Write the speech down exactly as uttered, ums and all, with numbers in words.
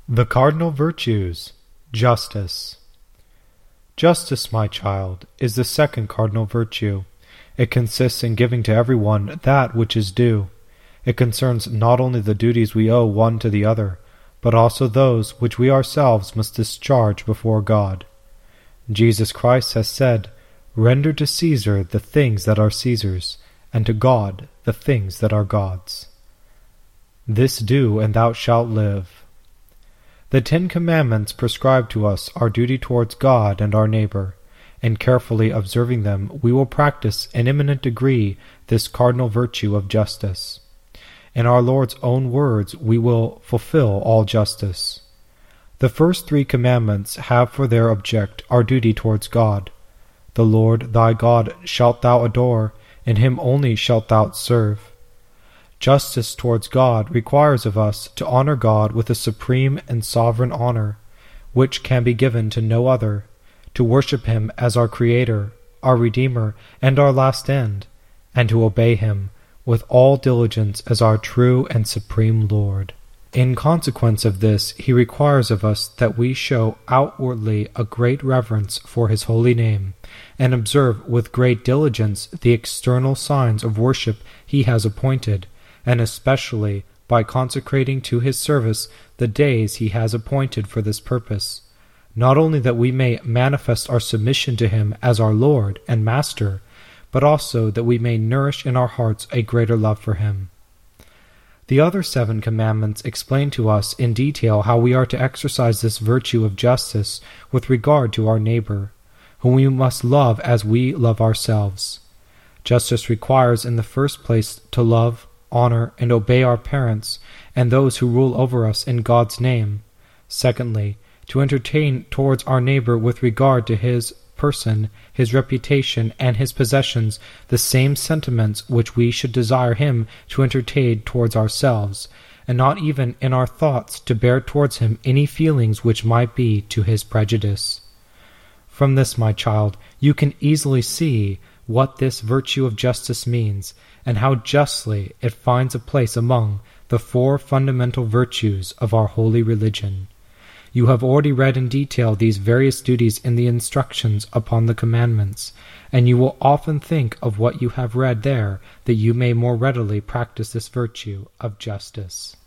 The Cardinal Virtues. Justice. Justice, my child, is the second cardinal virtue. It consists in giving to everyone that which is due. It concerns not only the duties we owe one to the other, but also those which we ourselves must discharge before God. Jesus Christ has said, "Render to Caesar the things that are Caesar's, and to God the things that are God's." This do, and thou shalt live. The Ten Commandments prescribe to us our duty towards God and our neighbor. In carefully observing them, we will practice in eminent degree this cardinal virtue of justice. In our Lord's own words, we will fulfill all justice. The first three commandments have for their object our duty towards God. The Lord thy God shalt thou adore, and him only shalt thou serve. Justice towards God requires of us to honor God with a supreme and sovereign honor, which can be given to no other, to worship him as our Creator, our Redeemer, and our last end, and to obey him with all diligence as our true and supreme Lord. In consequence of this, he requires of us that we show outwardly a great reverence for his holy name, and observe with great diligence the external signs of worship he has appointed, and especially by consecrating to his service the days he has appointed for this purpose, not only that we may manifest our submission to him as our Lord and Master, but also that we may nourish in our hearts a greater love for him. The other seven commandments explain to us in detail how we are to exercise this virtue of justice with regard to our neighbor, whom we must love as we love ourselves. Justice requires in the first place to love, honor, and obey our parents and those who rule over us in God's name. Secondly, to entertain towards our neighbor with regard to his person, his reputation, and his possessions the same sentiments which we should desire him to entertain towards ourselves, and not even in our thoughts to bear towards him any feelings which might be to his prejudice. From this, my child, you can easily see what this virtue of justice means, and how justly it finds a place among the four fundamental virtues of our holy religion. You have already read in detail these various duties in the instructions upon the commandments, and you will often think of what you have read there, that you may more readily practice this virtue of justice.